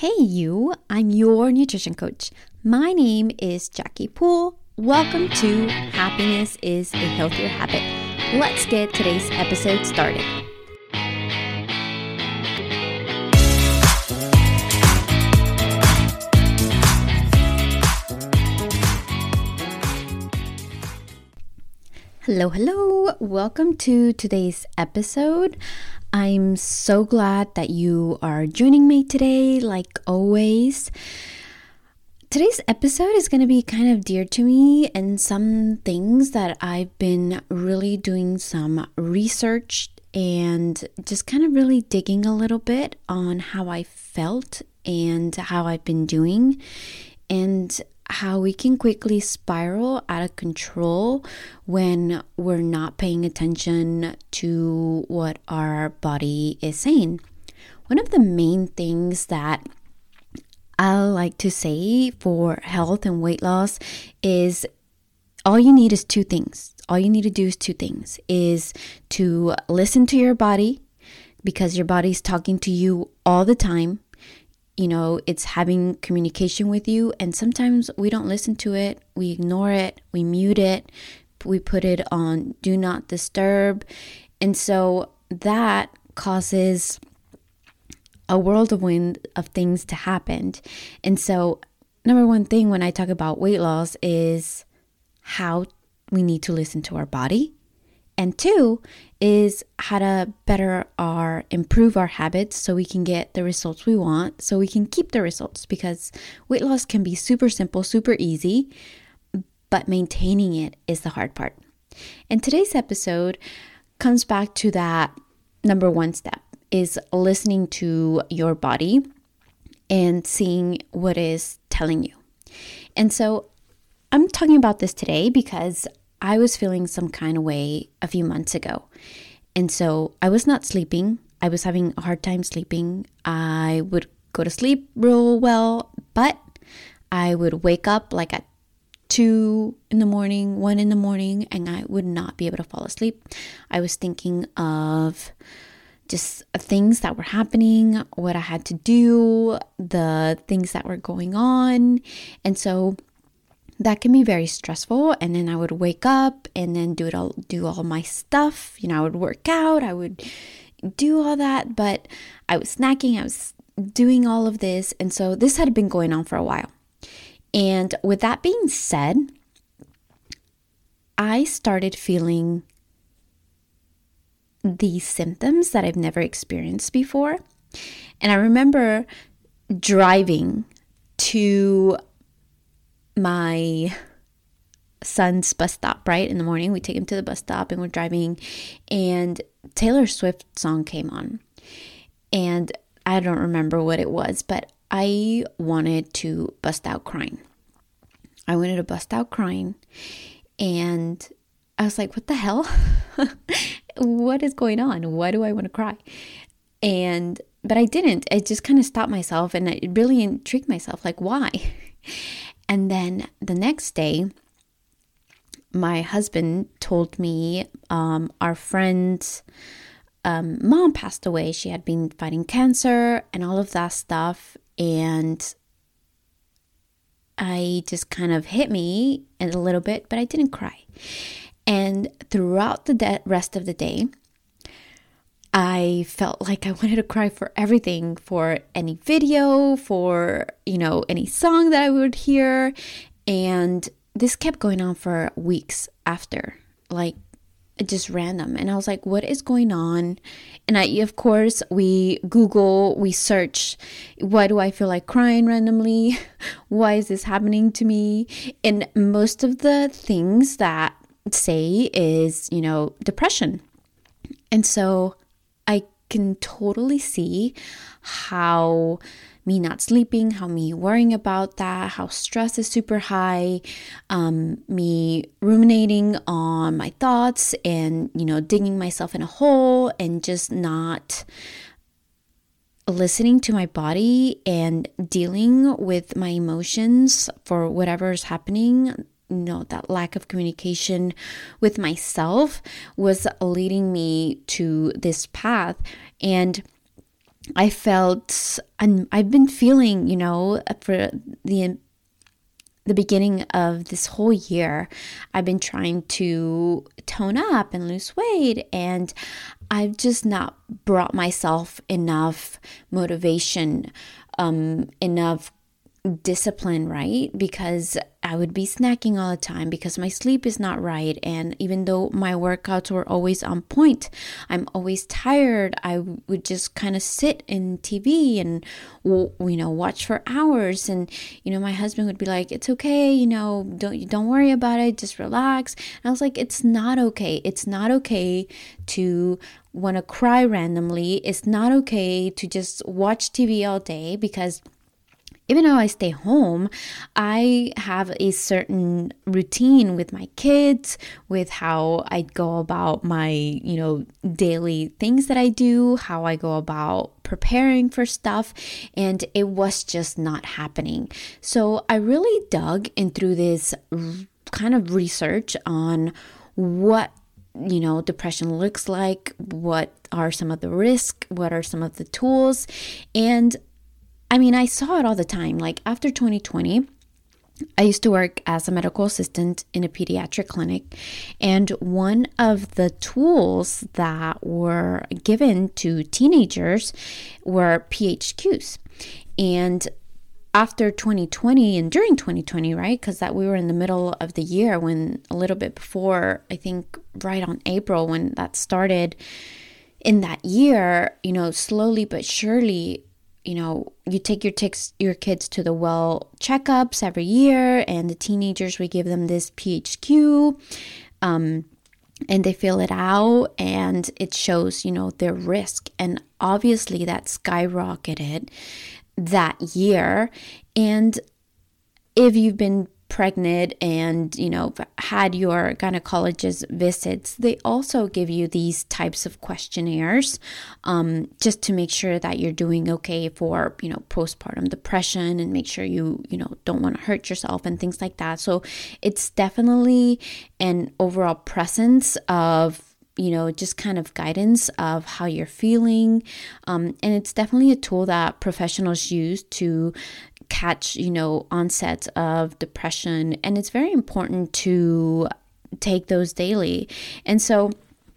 Hey you, I'm your nutrition coach. My name is Jackie Poole. Welcome to Happiness is a Healthier Habit. Let's get today's episode started. Hello. Welcome to today's episode. I'm so glad that you are joining me today, like always. Today's episode is going to be kind of dear to me and some things that I've been really doing some research and just kind of really digging a little bit on how I felt and how I've been doing and how we can quickly spiral out of control when we're not paying attention to what our body is saying. One of the main things that I like to say for health and weight loss is all you need is two things. All you need to do is two things, is to listen to your body because your body's talking to you all the time. You know, it's having communication with you, and sometimes we don't listen to it. We ignore it. We mute it. We put it on do not disturb. And so that causes a whirlwind of things to happen. And so number one thing when I talk about weight loss is how we need to listen to our body. And two is how to improve our habits so we can get the results we want, so we can keep the results, because weight loss can be super simple, super easy, but maintaining it is the hard part. And today's episode comes back to that number one step, is listening to your body and seeing what is telling you. And so I'm talking about this today because I was feeling some kind of way a few months ago. And so I was not sleeping. I was having a hard time sleeping. I would go to sleep real well, but I would wake up like at 2 in the morning, 1 in the morning, and I would not be able to fall asleep. I was thinking of just things that were happening, what I had to do, the things that were going on. And so that can be very stressful. And then I would wake up and then do all my stuff. You know, I would work out, I would do all that, but I was snacking, I was doing all of this. And so this had been going on for a while. And with that being said, I started feeling these symptoms that I've never experienced before. And I remember driving to my son's bus stop, right? In the morning, we take him to the bus stop and we're driving, and Taylor Swift song came on. And I don't remember what it was, but I wanted to bust out crying. And I was like, what the hell? What is going on? Why do I want to cry? But I didn't. I just kind of stopped myself and it really intrigued myself, like, why? And then the next day, my husband told me our friend's mom passed away. She had been fighting cancer and all of that stuff. And I just kind of hit me a little bit, but I didn't cry. And throughout the rest of the day, I felt like I wanted to cry for everything, for any video, for, any song that I would hear. And this kept going on for weeks after, like just random. And I was like, what is going on? And of course, we Google, we search, why do I feel like crying randomly? Why is this happening to me? And most of the things that say is, depression. And so I can totally see how me not sleeping, how me worrying about that, how stress is super high, me ruminating on my thoughts and, digging myself in a hole and just not listening to my body and dealing with my emotions for whatever is happening. That lack of communication with myself was leading me to this path. And I felt, and I've been feeling, for the beginning of this whole year, I've been trying to tone up and lose weight, and I've just not brought myself enough motivation, enough discipline, right? Because I would be snacking all the time because my sleep is not right. And even though my workouts were always on point, I'm always tired. I would just kind of sit in TV and, watch for hours. And, my husband would be like, it's okay, don't worry about it. Just relax. And I was like, it's not okay. It's not okay to want to cry randomly. It's not okay to just watch TV all day, because even though I stay home, I have a certain routine with my kids, with how I go about my, daily things that I do, how I go about preparing for stuff, and it was just not happening. So I really dug in through this kind of research on what depression looks like, what are some of the risks, what are some of the tools, and I saw it all the time. Like after 2020, I used to work as a medical assistant in a pediatric clinic. And one of the tools that were given to teenagers were PHQs. And after 2020 and during 2020, right? Because that we were in the middle of the year, when a little bit before, I think right on April when that started in that year, slowly but surely, you take your kids to the well checkups every year, and the teenagers, we give them this PHQ, and they fill it out, and it shows, their risk. And obviously that skyrocketed that year. And if you've been pregnant and, had your gynecologist visits, they also give you these types of questionnaires, just to make sure that you're doing okay for, postpartum depression, and make sure you don't want to hurt yourself and things like that. So it's definitely an overall presence of, just kind of guidance of how you're feeling. And it's definitely a tool that professionals use to catch, onset of depression. And it's very important to take those daily. And so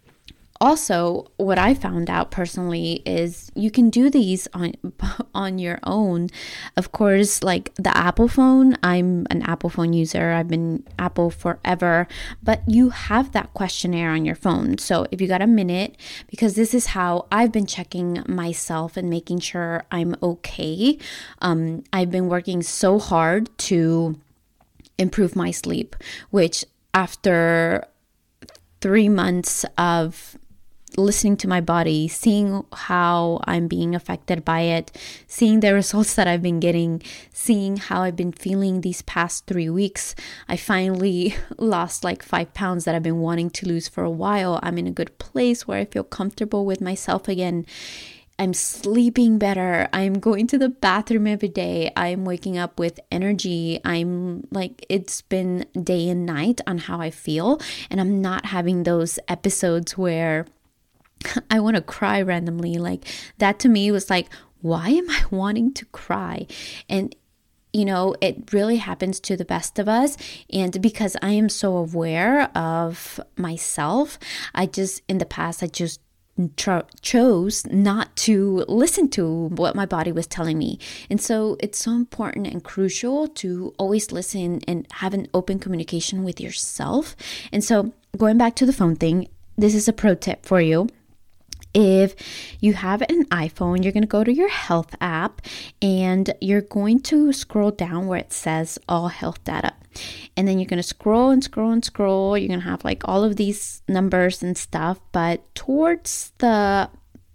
also, what I found out personally is you can do these on your own. Of course, like the Apple phone, I'm an Apple phone user. I've been Apple forever, but you have that questionnaire on your phone. So if you got a minute, because this is how I've been checking myself and making sure I'm okay. I've been working so hard to improve my sleep, which after 3 months of listening to my body, seeing how I'm being affected by it, seeing the results that I've been getting, seeing how I've been feeling these past 3 weeks, I finally lost like 5 pounds that I've been wanting to lose for a while. I'm in a good place where I feel comfortable with myself again. I'm sleeping better. I'm going to the bathroom every day. I'm waking up with energy. I'm like, it's been day and night on how I feel. And I'm not having those episodes where I want to cry randomly. Like that to me was like, why am I wanting to cry? And it really happens to the best of us. And because I am so aware of myself, in the past, I just chose not to listen to what my body was telling me. And so it's so important and crucial to always listen and have an open communication with yourself. And so going back to the phone thing, this is a pro tip for you. If you have an iPhone, you're going to go to your health app and you're going to scroll down where it says all health data. And then you're going to scroll and scroll and scroll. You're going to have like all of these numbers and stuff. But towards the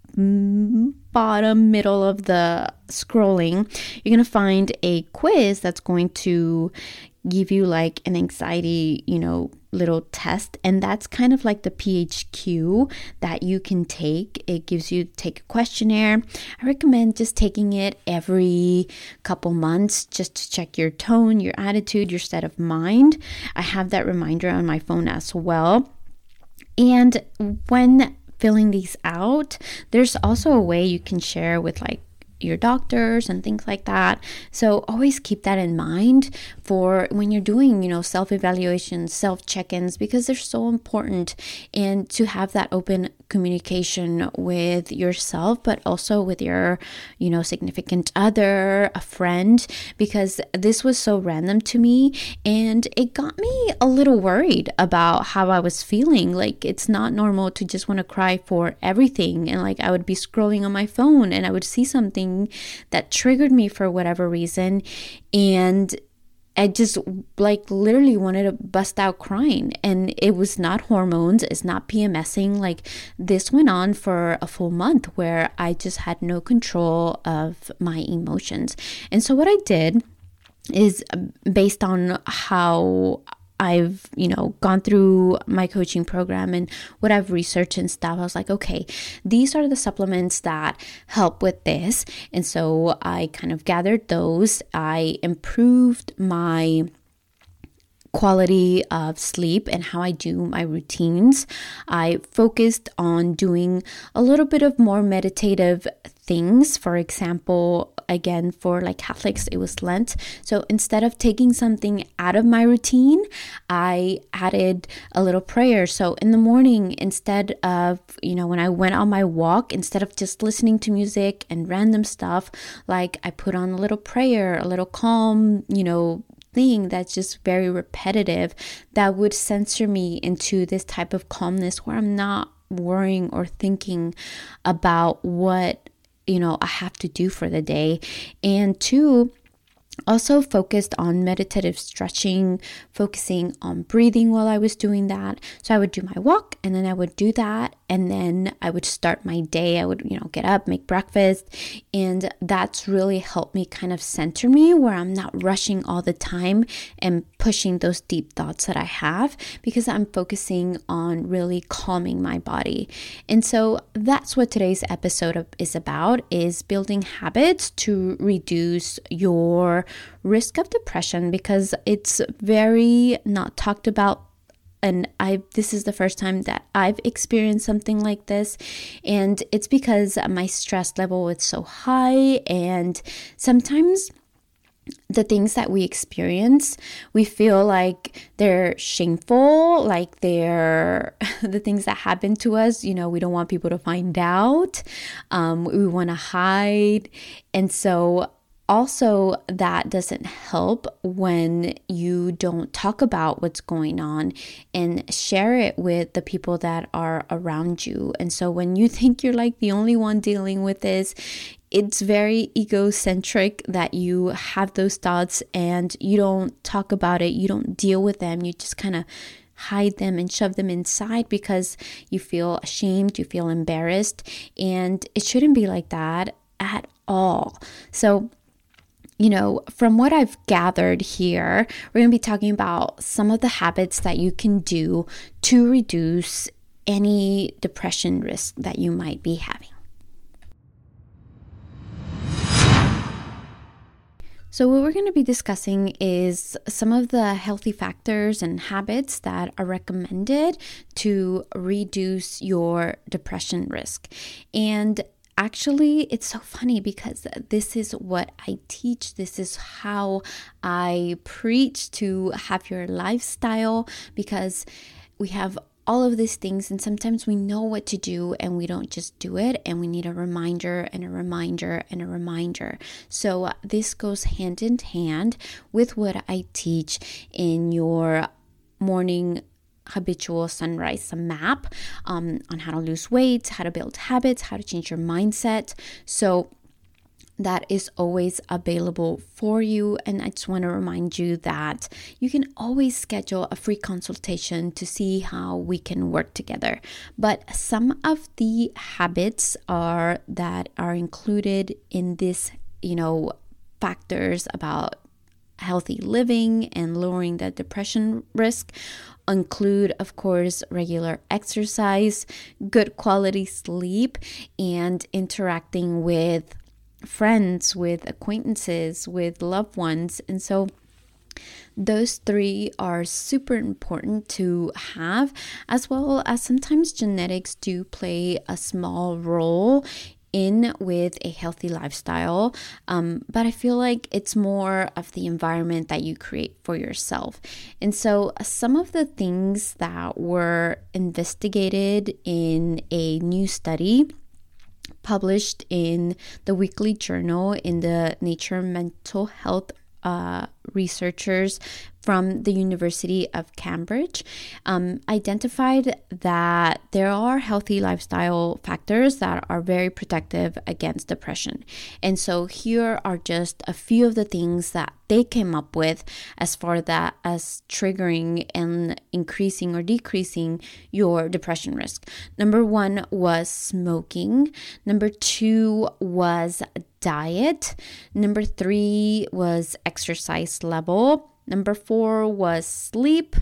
bottom middle of the scrolling, you're going to find a quiz that's going to give you like an anxiety, little test. And that's kind of like the PHQ that you can take. It gives you take a questionnaire. I recommend just taking it every couple months just to check your tone, your attitude, your state of mind. I have that reminder on my phone as well. And when filling these out, there's also a way you can share with like your doctors and things like that. So always keep that in mind for when you're doing, self-evaluations, self-check-ins, because they're so important, and to have that open communication with yourself, but also with your, significant other, a friend, because this was so random to me and it got me a little worried about how I was feeling. Like, it's not normal to just want to cry for everything. And like, I would be scrolling on my phone and I would see something that triggered me for whatever reason, and I just like literally wanted to bust out crying. And it was not hormones, it's not PMSing. Like, this went on for a full month where I just had no control of my emotions. And so what I did is, based on how I've, gone through my coaching program and what I've researched and stuff, I was like, okay, these are the supplements that help with this. And so I kind of gathered those. I improved my quality of sleep and how I do my routines. I focused on doing a little bit of more meditative things. For example, again, for like Catholics, it was Lent. So instead of taking something out of my routine, I added a little prayer. So in the morning, instead of, when I went on my walk, instead of just listening to music and random stuff, like I put on a little prayer, a little calm, thing that's just very repetitive, that would censor me into this type of calmness where I'm not worrying or thinking about what I have to do for the day. And two, also focused on meditative stretching, focusing on breathing while I was doing that. So I would do my walk and then I would do that. And then I would start my day. I would, get up, make breakfast. And that's really helped me kind of center me, where I'm not rushing all the time and pushing those deep thoughts that I have, because I'm focusing on really calming my body. And so that's what today's episode is about, is building habits to reduce your risk of depression, because it's very not talked about. And this is the first time that I've experienced something like this. And it's because my stress level was so high. And sometimes the things that we experience, we feel like they're shameful, like they're the things that happen to us. We don't want people to find out. We want to hide. And so also, that doesn't help when you don't talk about what's going on and share it with the people that are around you. And so when you think you're like the only one dealing with this, it's very egocentric that you have those thoughts and you don't talk about it, you don't deal with them, you just kind of hide them and shove them inside because you feel ashamed, you feel embarrassed, and it shouldn't be like that at all. So from what I've gathered here, we're going to be talking about some of the habits that you can do to reduce any depression risk that you might be having. So what we're going to be discussing is some of the healthy factors and habits that are recommended to reduce your depression risk. And actually, it's so funny because this is what I teach. This is how I preach to have your lifestyle, because we have all of these things and sometimes we know what to do and we don't just do it, and we need a reminder and a reminder and a reminder. So this goes hand in hand with what I teach in your morning habitual sunrise map on how to lose weight, how to build habits, how to change your mindset. So that is always available for you. And I just want to remind you that you can always schedule a free consultation to see how we can work together. But some of the habits that are included in this, factors about healthy living and lowering the depression risk include, of course, regular exercise, good quality sleep, and interacting with friends, with acquaintances, with loved ones. And so Those three are super important to have, as well as sometimes genetics do play a small role in with a healthy lifestyle. But I feel like it's more of the environment that you create for yourself. And so some of the things that were investigated in a new study published in the weekly journal in the Nature Mental Health researchers from the University of Cambridge identified that there are healthy lifestyle factors that are very protective against depression. And so here are just a few of the things that they came up with as far that as triggering and increasing or decreasing your depression risk. Number 1 was smoking. Number 2 was diet. Number 3 was exercise level. Number 4 was sleep.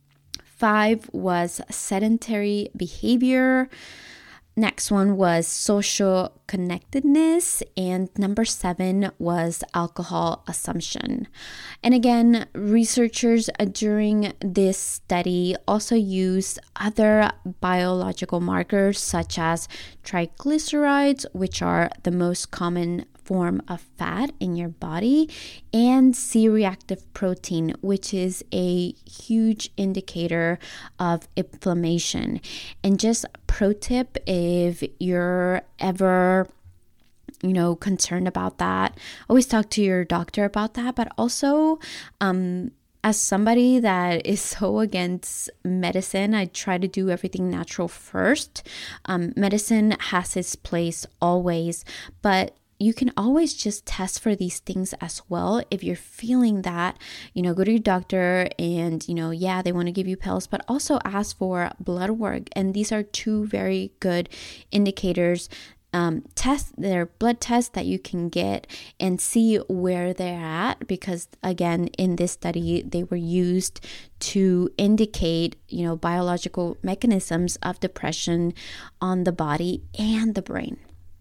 5 was sedentary behavior. Next one was social connectedness. And number 7 was alcohol assumption. And again, researchers during this study also used other biological markers such as triglycerides, which are the most common form of fat in your body, and C-reactive protein, which is a huge indicator of inflammation. And just pro tip, if you're ever concerned about that, always talk to your doctor about that. But also, as somebody that is so against medicine, I try to do everything natural first. Medicine has its place always, but you can always just test for these things as well. If you're feeling that, go to your doctor and, they want to give you pills, but also ask for blood work. And these are 2 very good indicators. Their blood tests that you can get and see where they're at, because again, in this study, they were used to indicate, biological mechanisms of depression on the body and the brain.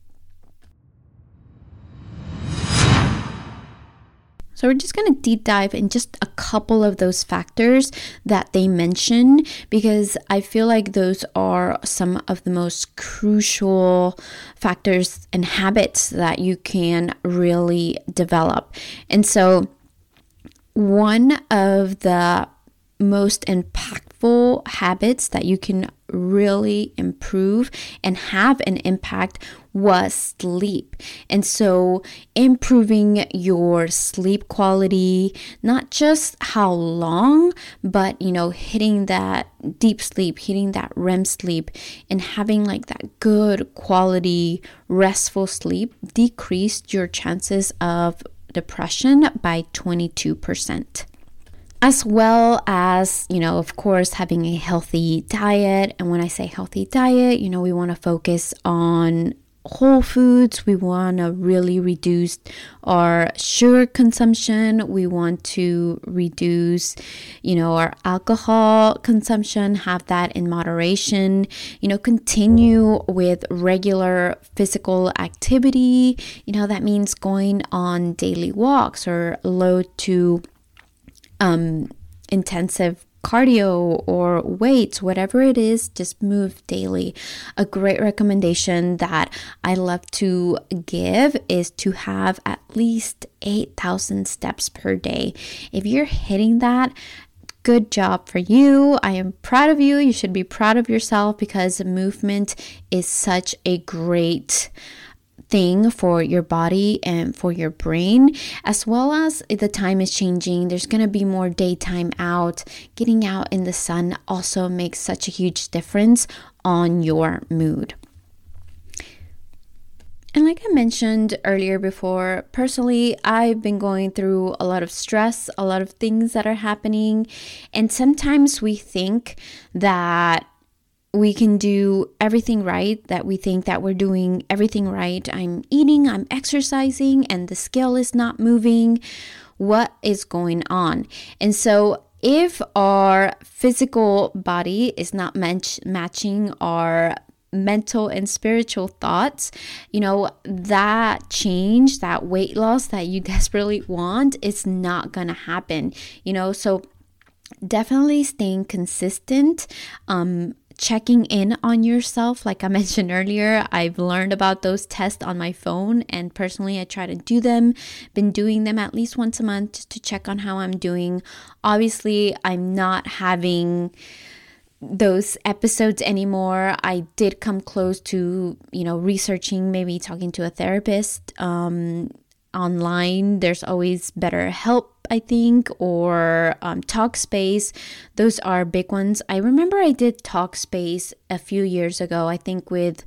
So we're just going to deep dive in just a couple of those factors that they mention, because I feel like those are some of the most crucial factors and habits that you can really develop. And so one of the most impactful habits that you can really improve and have an impact was sleep. And so improving your sleep quality, not just how long, but hitting that deep sleep, hitting that REM sleep, and having like that good quality restful sleep decreased your chances of depression by 22%. As well as, of course, having a healthy diet. And when I say healthy diet, we want to focus on whole foods. We want to really reduce our sugar consumption. We want to reduce, our alcohol consumption, have that in moderation, continue with regular physical activity. That means going on daily walks or low to intensive cardio or weights, whatever it is, just move daily. A great recommendation that I love to give is to have at least 8,000 steps per day. If you're hitting that, good job for you. I am proud of you. You should be proud of yourself, because movement is such a great thing for your body and for your brain. As well as the time is changing, there's going to be more daytime out. Getting out in the sun also makes such a huge difference on your mood. And like I mentioned earlier before, personally, I've been going through a lot of stress, a lot of things that are happening. And sometimes we think that we can do everything right, that we think that we're doing everything right. I'm eating, I'm exercising, and the scale is not moving. What is going on? And so if our physical body is not matching our mental and spiritual thoughts, that change, that weight loss that you desperately want, it's not gonna happen, so definitely staying consistent, checking in on yourself. Like I mentioned earlier, I've learned about those tests on my phone, and personally I try to do them. Been doing them at least once a month to check on how I'm doing. Obviously, I'm not having those episodes anymore. I did come close to, researching, maybe talking to a therapist online. There's always BetterHelp, I think, or Talkspace. Those are big ones. I remember I did Talkspace a few years ago, I think with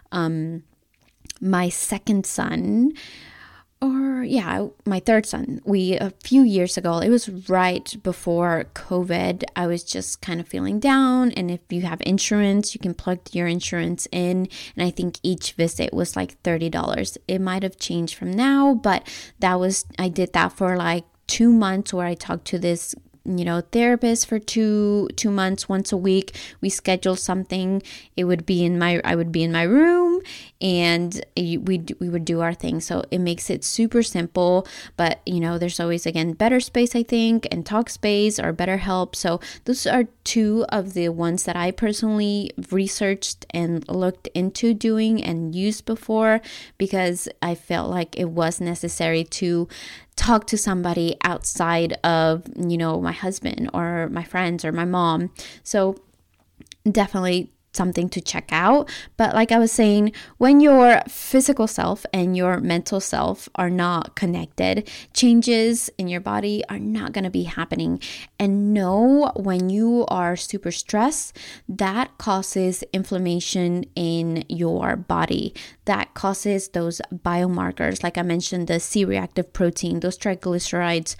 my second son, or my third son. A few years ago, it was right before COVID. I was just kind of feeling down, and if you have insurance, you can plug your insurance in, and I think each visit was like $30. It might have changed from now, but I did that for like 2 months, where I talked to this therapist for two months, once a week. We scheduled something. I would be in my room, and we would do our thing. So it makes it super simple. But there's always, again, Better Space, I think, and Talkspace or BetterHelp. So those are two of the ones that I personally researched and looked into doing and used before, because I felt like it was necessary to talk to somebody outside of, my husband or my friends or my mom. So definitely something to check out. But like I was saying, when your physical self and your mental self are not connected, changes in your body are not going to be happening. And know, when you are super stressed, that causes inflammation in your body. That causes those biomarkers, like I mentioned, the C-reactive protein, those triglycerides,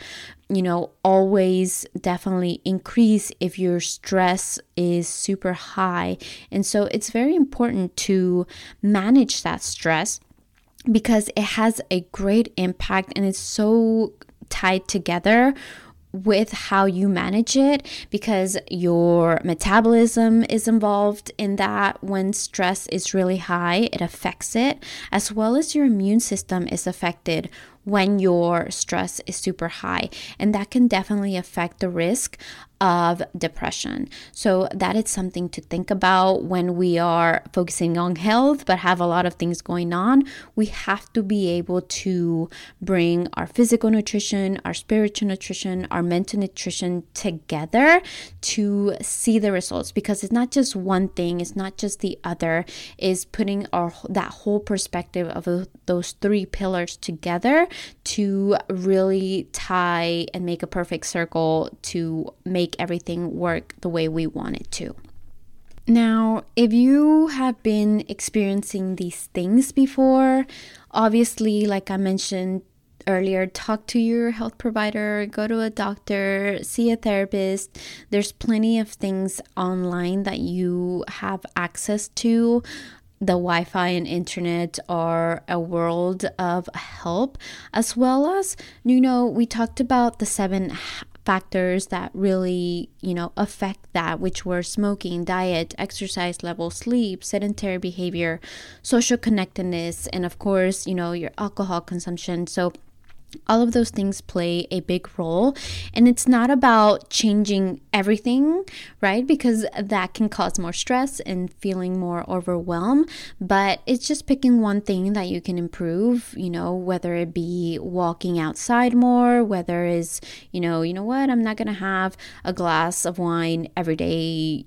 always definitely increase if your stress is super high. And so it's very important to manage that stress, because it has a great impact, and it's so tied together with how you manage it, because your metabolism is involved in that. When stress is really high, it affects it, as well as your immune system is affected when your stress is super high, and that can definitely affect the risk of depression. So that is something to think about when we are focusing on health but have a lot of things going on. We have to be able to bring our physical nutrition, our spiritual nutrition, our mental nutrition together to see the results, because it's not just one thing, it's not just the other. Is putting that whole perspective of those three pillars together to really tie and make a perfect circle to make everything work the way we want it to. Now, if you have been experiencing these things before, obviously, like I mentioned earlier, talk to your health provider, go to a doctor, see a therapist. There's plenty of things online that you have access to. The Wi-Fi and internet are a world of help, as well as, we talked about the 7 factors that really, affect that, which were smoking, diet, exercise level, sleep, sedentary behavior, social connectedness, and of course, your alcohol consumption. So all of those things play a big role, and it's not about changing everything, right? Because that can cause more stress and feeling more overwhelmed, but it's just picking one thing that you can improve, whether it be walking outside more, whether it's, what, I'm not going to have a glass of wine every day,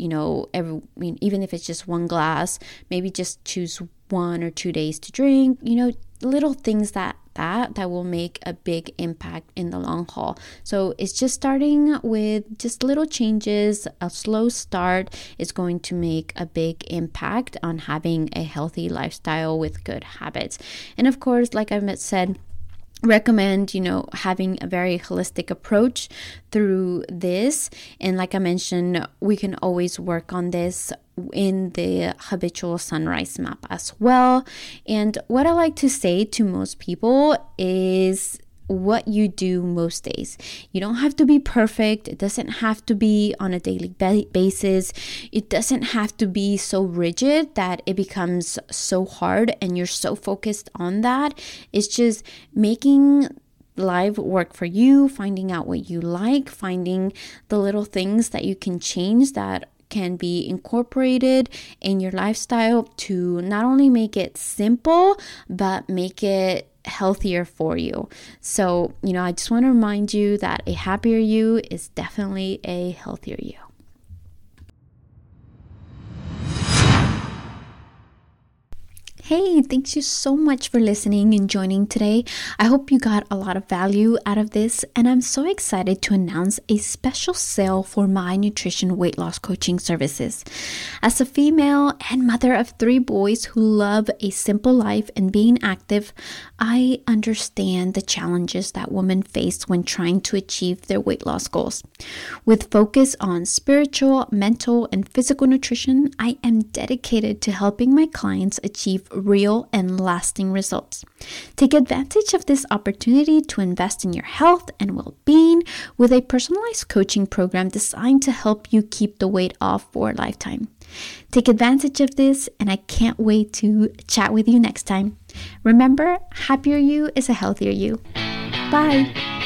even if it's just one glass, maybe just choose 1 or 2 days to drink, little things that will make a big impact in the long haul. So it's just starting with just little changes. A slow start is going to make a big impact on having a healthy lifestyle with good habits. And of course, like I've said, recommend having a very holistic approach through this. And like I mentioned, we can always work on this in the habitual sunrise map as well. And what I like to say to most people is, what you do most days. You don't have to be perfect. It doesn't have to be on a daily basis. It doesn't have to be so rigid that it becomes so hard and you're so focused on that. It's just making life work for you, finding out what you like, finding the little things that you can change that can be incorporated in your lifestyle to not only make it simple, but make it healthier for you. So, I just want to remind you that a happier you is definitely a healthier you. Hey, thanks you so much for listening and joining today. I hope you got a lot of value out of this, and I'm so excited to announce a special sale for my nutrition weight loss coaching services. As a female and mother of 3 boys who love a simple life and being active, I understand the challenges that women face when trying to achieve their weight loss goals. With focus on spiritual, mental, and physical nutrition, I am dedicated to helping my clients achieve real and lasting results. Take advantage of this opportunity to invest in your health and well-being with a personalized coaching program designed to help you keep the weight off for a lifetime. Take advantage of this, and I can't wait to chat with you next time. Remember, happier you is a healthier you. Bye.